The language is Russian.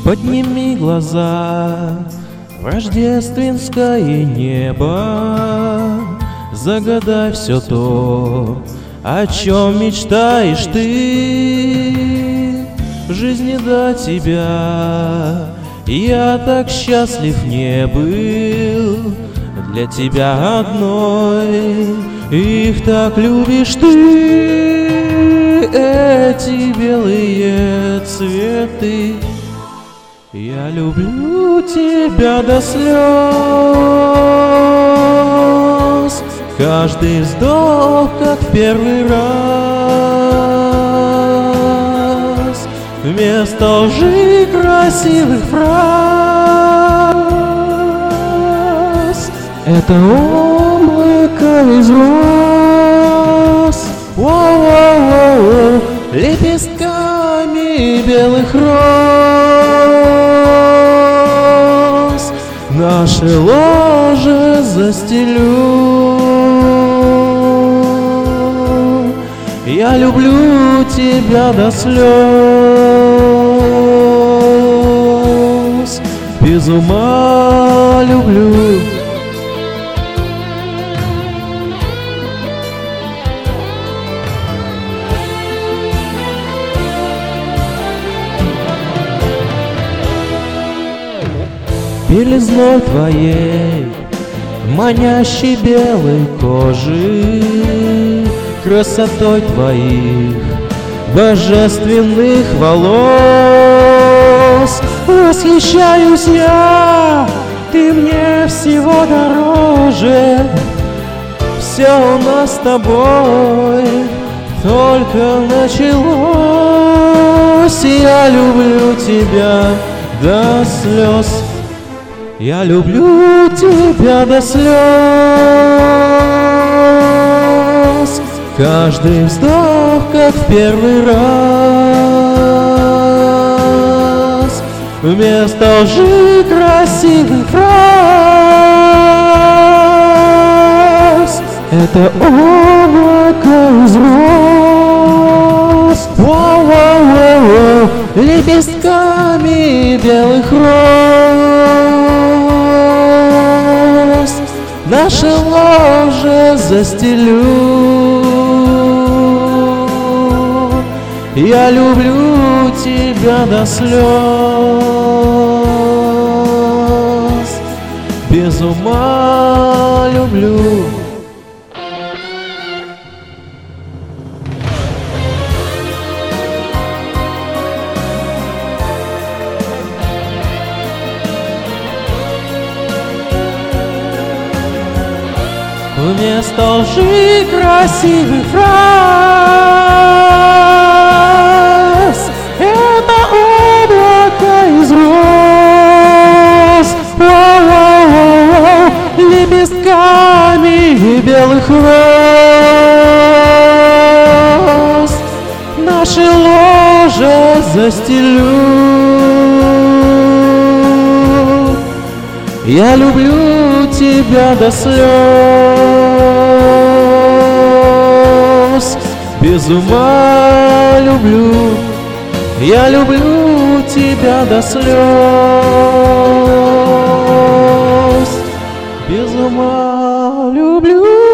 Подними глаза в рождественское небо, загадай все то, о чем мечтаешь ты. В жизни до тебя я так счастлив не был, для тебя одной их так любишь ты. Эти белые цветы, я люблю тебя до слез. Каждый вздох, как в первый раз, вместо лжи красивых фраз. Это облако из роз, воу-воу-воу, лепестками белых роз наше ложе застелю. Я люблю тебя до слез, без ума люблю. Белизной твоей, манящей белой кожи, красотой твоих божественных волос восхищаюсь я, ты мне всего дороже. Все у нас с тобой только началось. Я люблю тебя до слез, я люблю тебя до слез. Каждый вздох, как в первый раз, вместо лжи красивых фраз. Это облако из роз, воу-воу-воу, лепестками белых роз наше ложе застелю. Я люблю тебя до слез, без ума люблю. Вместо лжи красивых фраз, это облако из роз, воу-воу-воу, лепестками белых роз наше ложе застелю. Я люблю тебя до слез, без ума люблю. Я люблю тебя до слез, без ума люблю.